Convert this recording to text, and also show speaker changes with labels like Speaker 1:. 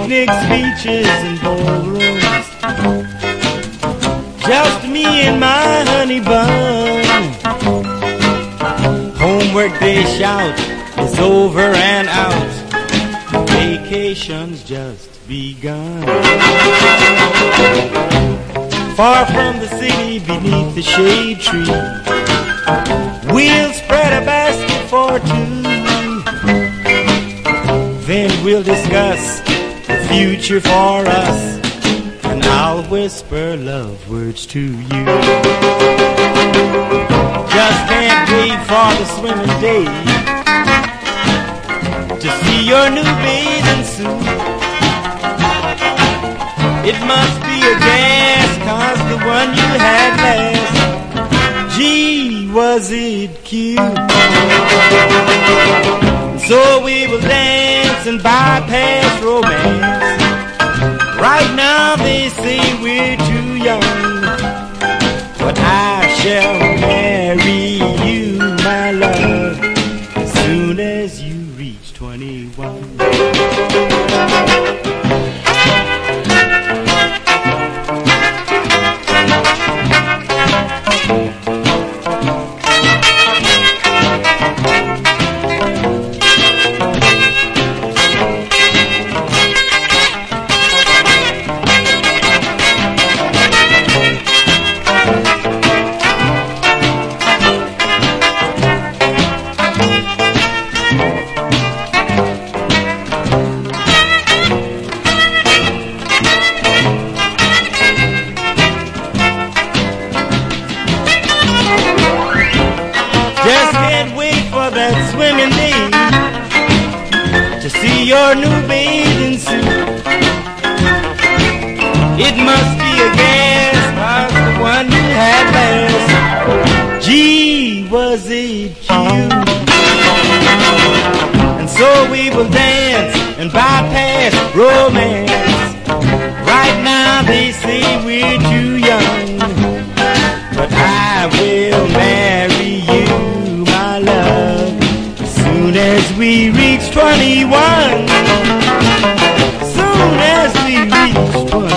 Speaker 1: picnics, beaches, and ballrooms. Just me and my honey bun. Homework they shout is over and out. Vacation's just begun. Far from the city, beneath the shade tree, we'll spread a basket for two. Then we'll discuss the future for us, and I'll whisper love words to you. Just can't wait for the swimming day to see your new bathing suit. It must be a gas, 'cause the one you had last, gee, was it cute. So we will dance and bypass romance. Right now they say we're too young, but I shall marry you, my love, as soon as you reach 21. Just can't wait for that swimming day to see your new bathing suit. It must be a gas, 'cause the one you had last, gee, was it cute. And so we will dance and bypass romance. Right now they say we're too young, but I will marry you, my love, as soon as we reach 21. Soon as we reach 21.